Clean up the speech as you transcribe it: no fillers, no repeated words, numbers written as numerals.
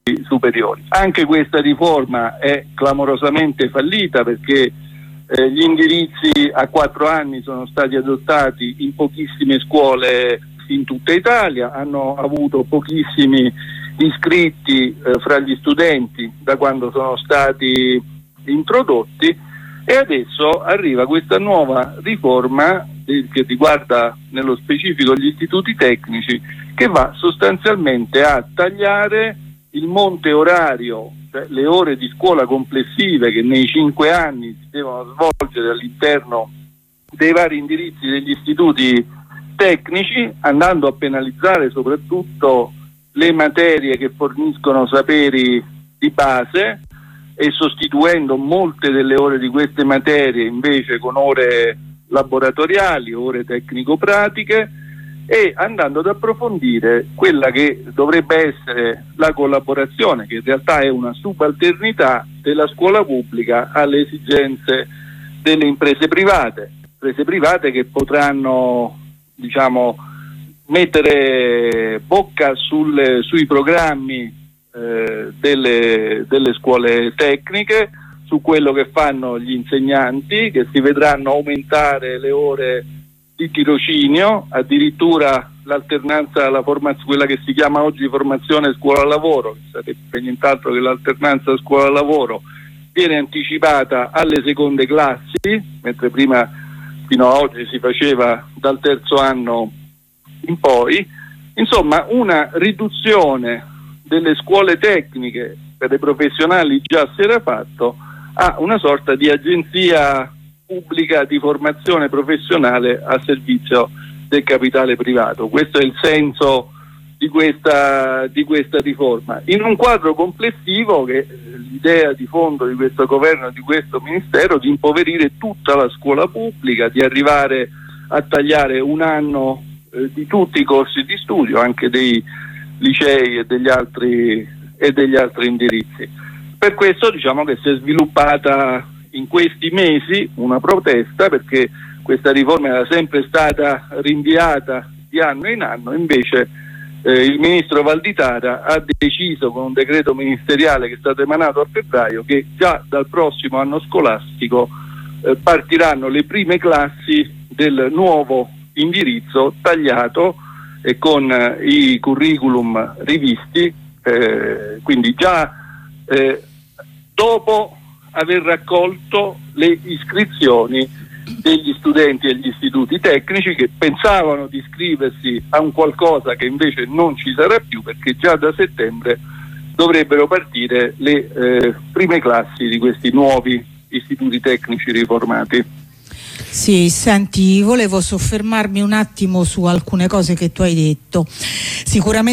superiori. Anche questa riforma è clamorosamente fallita, perché gli indirizzi a 4 anni sono stati adottati in pochissime scuole in tutta Italia, hanno avuto pochissimi iscritti fra gli studenti da quando sono stati introdotti, e adesso arriva questa nuova riforma che riguarda nello specifico gli istituti tecnici, che va sostanzialmente a tagliare il monte orario, cioè le ore di scuola complessive che nei 5 anni si devono svolgere all'interno dei vari indirizzi degli istituti tecnici, andando a penalizzare soprattutto le materie che forniscono saperi di base e sostituendo molte delle ore di queste materie invece con ore laboratoriali, ore tecnico-pratiche, e andando ad approfondire quella che dovrebbe essere la collaborazione, che in realtà è una subalternità della scuola pubblica alle esigenze delle imprese private che potranno, diciamo, mettere bocca sui programmi delle scuole tecniche, su quello che fanno gli insegnanti, che si vedranno aumentare le ore di tirocinio, addirittura l'alternanza alla formazione, quella che si chiama oggi formazione scuola-lavoro, che sarebbe nient'altro che l'alternanza scuola-lavoro, viene anticipata alle seconde classi, mentre prima fino a oggi si faceva dal terzo anno in poi. Insomma, una riduzione delle scuole tecniche per le professionali già si era fatto a una sorta di agenzia pubblica di formazione professionale a servizio del capitale privato. Questo è il senso di questa riforma, in un quadro complessivo che l'idea di fondo di questo governo e di questo ministero di impoverire tutta la scuola pubblica, di arrivare a tagliare un anno di tutti i corsi di studio, anche dei licei e degli altri indirizzi. Per questo diciamo che si è sviluppata in questi mesi una protesta, perché questa riforma era sempre stata rinviata di anno in anno. Invece il ministro Valditara ha deciso, con un decreto ministeriale che è stato emanato a febbraio, che già dal prossimo anno scolastico partiranno le prime classi del nuovo indirizzo tagliato e con i curriculum rivisti, quindi già dopo aver raccolto le iscrizioni degli studenti agli istituti tecnici, che pensavano di iscriversi a un qualcosa che invece non ci sarà più, perché già da settembre dovrebbero partire le prime classi di questi nuovi istituti tecnici riformati. Sì, senti, volevo soffermarmi un attimo su alcune cose che tu hai detto. Sicuramente